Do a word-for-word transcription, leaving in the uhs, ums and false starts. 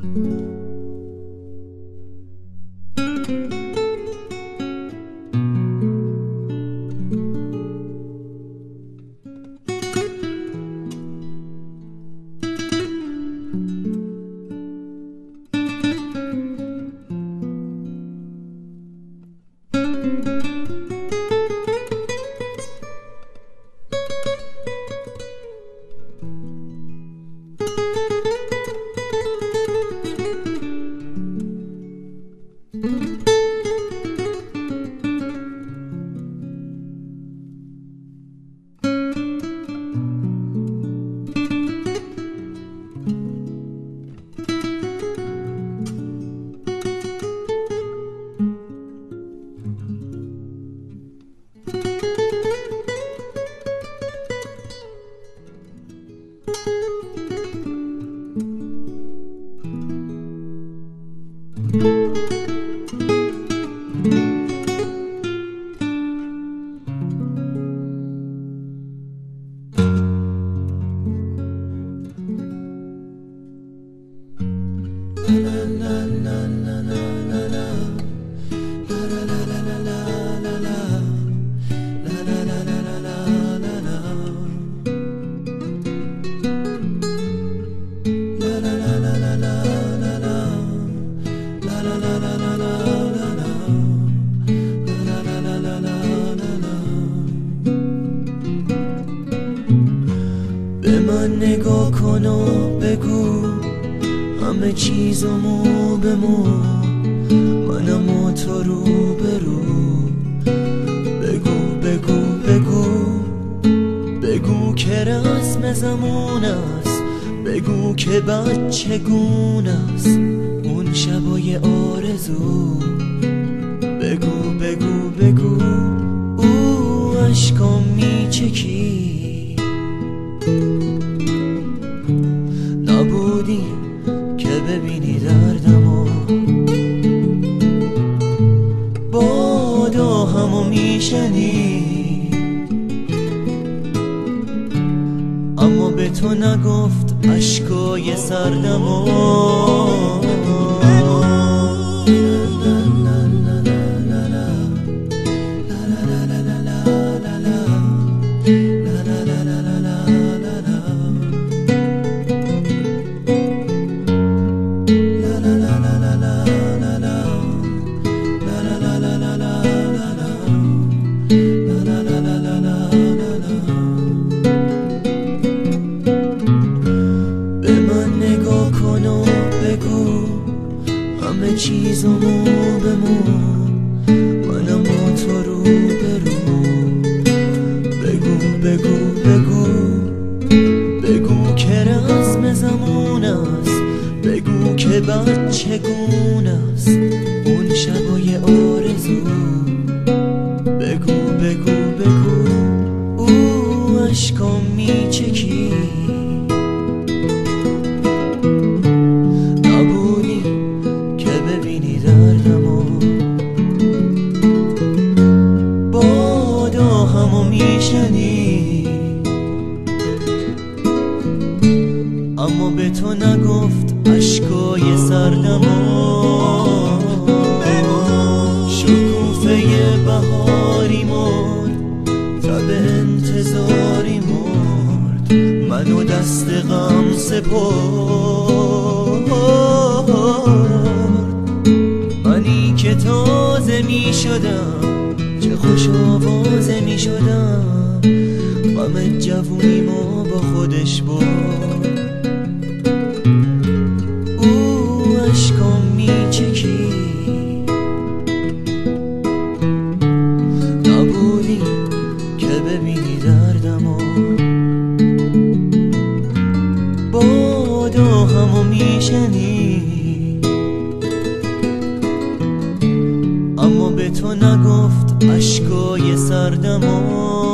به من نگاه کن و بگو همه چیزمو بمو، منم و تو رو برو. بگو بگو بگو بگو که رسم زمان است، بگو که بچگون است اون شبای آرزو. بگو بگو بگو او عشقام میچکی، نبودی که ببینی دردمو، بادا همو میشنی اما به تو نگفت عشقای سردمو. همه چیزمو بمو، منم با تو رو برو. بگو بگو بگو بگو که رسم زمان است، بگو که بچگون است اون شبای آرزو. بگو بگو بگو او عشقام میچکی، اما به تو نگفت عشقای سردمو. شکوفه بهاری مرد، تب انتظاری مرد، منو دست غم سپرد. منی که تازه می شدم، چه خوش آوازه می شدم، غم جوونیمو با خودش برد. او عشقام میچکی، نبودی که ببینی دردمو، بادا همو میشنی اما به تو نگفت عشقای سردمو.